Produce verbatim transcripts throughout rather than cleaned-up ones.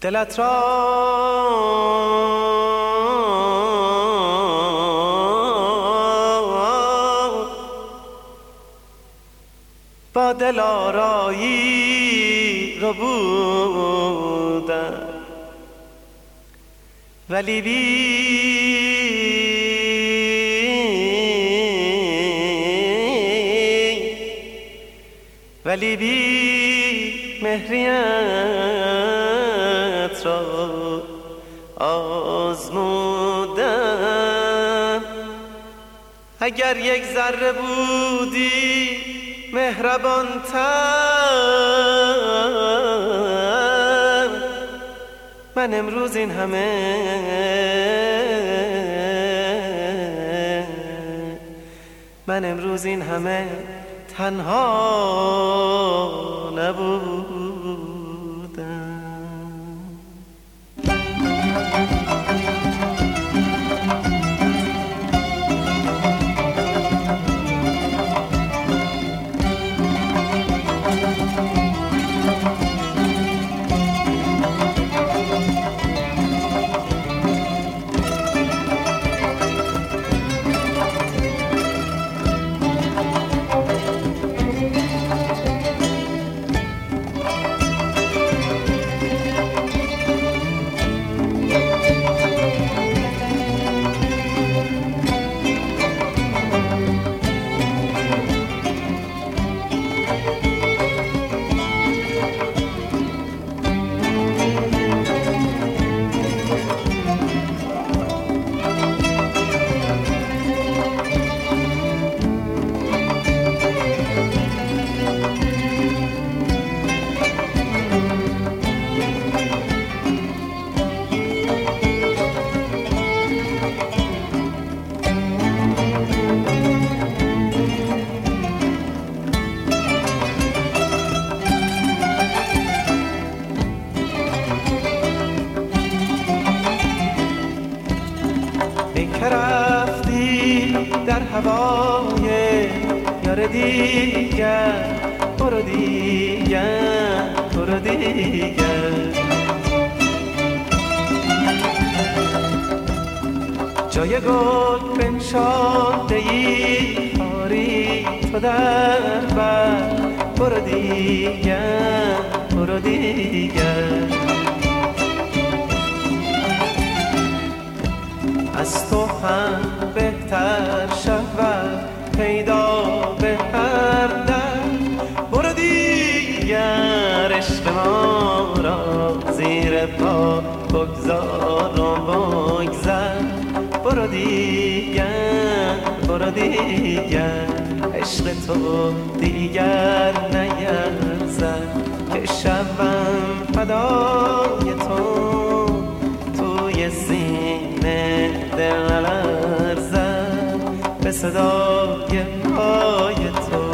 دلت را با دل آرایی رو بودم، ولی بی ولی بی مهریت را آزمودم. اگر یک ذره بودی مهربان تر، من امروز این همه من امروز این همه تنها نبودم. که رفتی در هوای یار دیگر، برو دیگر برو دیگر. جای گل بنشانده ای خاری تو در بر، برو دیگر برو دیگر. از تو هم بهتر شود پیدا به هر در، برو دیگر عشق ما را زیر پا بگذار و بگذر. برو دیگر برو دیگر، عشق تو دیگر نیرزد که شبم فدای تو توی سینه دل نلرزد به صدای پای تو.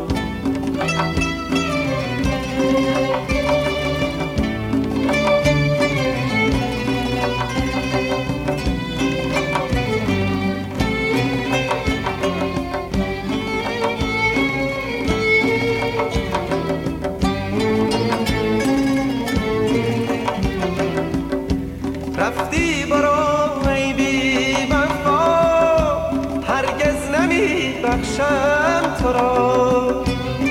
رفتی برو ای بی وفا، هرگز نمی بخشم تو را.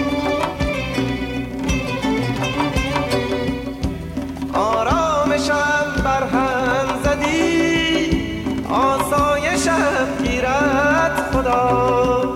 آرامشم برهم زدی، آسایشم گیرد خدا.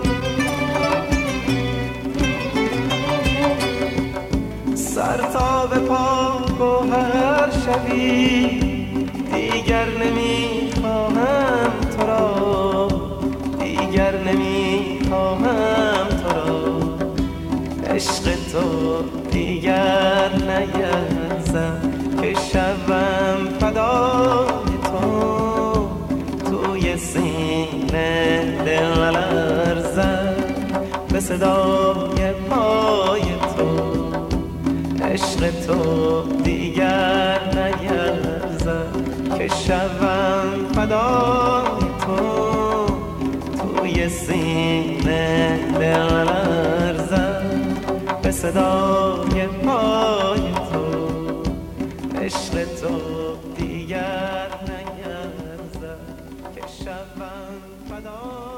سر تا به پا گوهر شوی، دیگر نمی خواهم تو را، دیگر نمی خواهم تو را. عشق تو دیگر نیرزد که شبم فدای تو توی سینه دل نلرزد به صدای پای تو. عشق تو دیگر نیرزد که شبم فدای تو توی سینه دل نلرزد به صدای پای تو. عشق تو تو دیگر نیرزد که شبم فدا